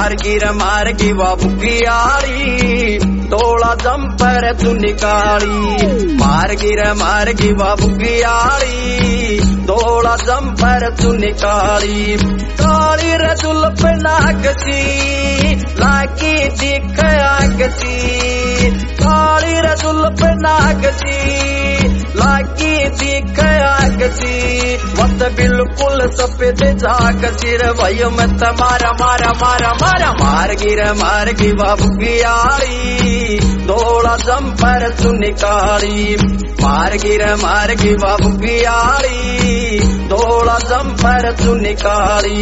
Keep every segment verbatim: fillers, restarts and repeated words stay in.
मार्गी रे मार्गी वा बुगियाड़ी तोड़ा जंपर तू निकाली मार्गी रे मार्गी वा बुगियाड़ी तोड़ा जंपर तू निकाली काली रे जुल्फ नागसी लागी दिख आगसी काली रे जुल्फ नागसी लागी दिख आगसी वत बिल्कुल सफेद जागसी रे भयो मैं मारा मारा मारा मारा मार्गी रे मार्गी वा बुगियाड़ी तोड़ा जंपर तू निकाली मार्गी रे मार्गी वा बुगियाड़ी तोड़ा जंपर तू निकाली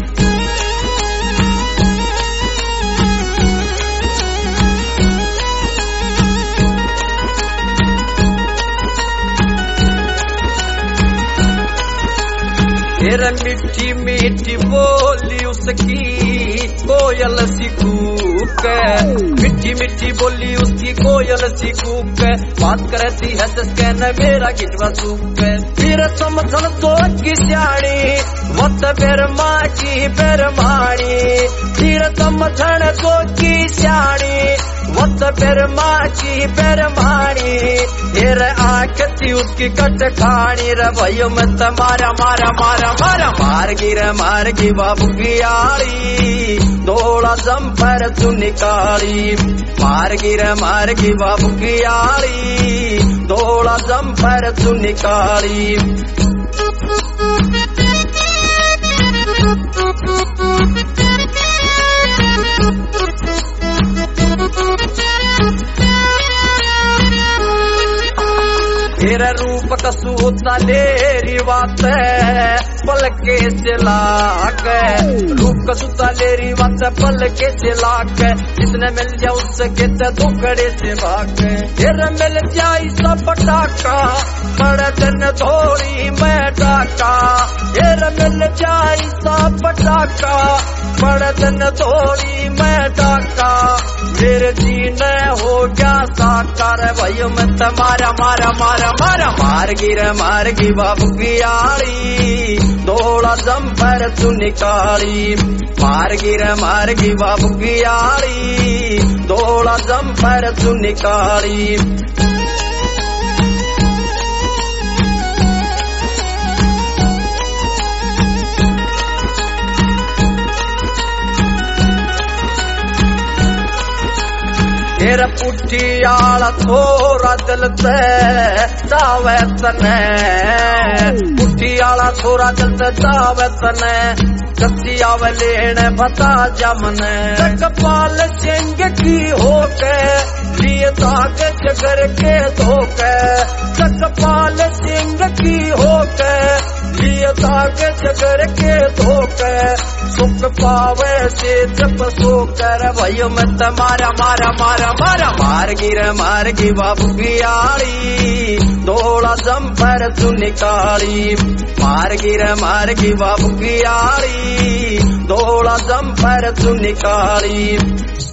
तेरा मिठी मिठी बोली उसकी कोयल सी कूक मिठी मिठी बोली उसकी कोयल सी कूक बात करती है जिसके न मेरा गिटवा सूक फिर समझन तो की सियाणी मत बेर माँ की बेर माणी फिर समझन तो की सियाणी मत बेर माँ की बेर माणी फिर आखती उसकी कट खानी रे भयो मैं मारा मारा मारा मारा मार्गी रे मार्गी वा बुगियाड़ी तोड़ा जंपर तू निकाली मार्गी रे मार्गी वा बुगियाड़ी तोड़ा जंपर तू निकाली तेरा रूप कसूता लेरी बात पलके से लाक रूप कसूता लेरी बात पलके से लाक जितने मिल जाए उसके ते दुखड़े से भाग तेरा मिल जाए सब टाका बड़ा दिन थोड़ी मैं टाका तेरा मिल जाए सब टाका बड़ा दिन थोड़ी मैं टाका मेरे जीने हो गया साकार भयो मैं मारा मारा मारा मारा मार्गी रे मार्गी वा बुगियाड़ी तोड़ा जंपर तू निकाली मार्गी रे मार्गी वा बुगियाड़ी तोड़ा जंपर तू निकाली तेरा पुठी आला थोड़ा दिल ते दावे तने पुठी आला थोड़ा दिल ते दावे तने कसी आवे लेने बता जमने कपाल सिंह की होके लिए ताक जगर के धोके कपाल सिंह की होके लिए ताक जगर के धोके सुख पावे से जब सो कर भयो मैं मारा मारा मारा मारा मार्गी रे मार्गी वा बुगियाड़ी तोड़ा जंपर तू निकाली मार्गी रे मार्गी वा बुगियाड़ी तोड़ा जंपर तू निकाली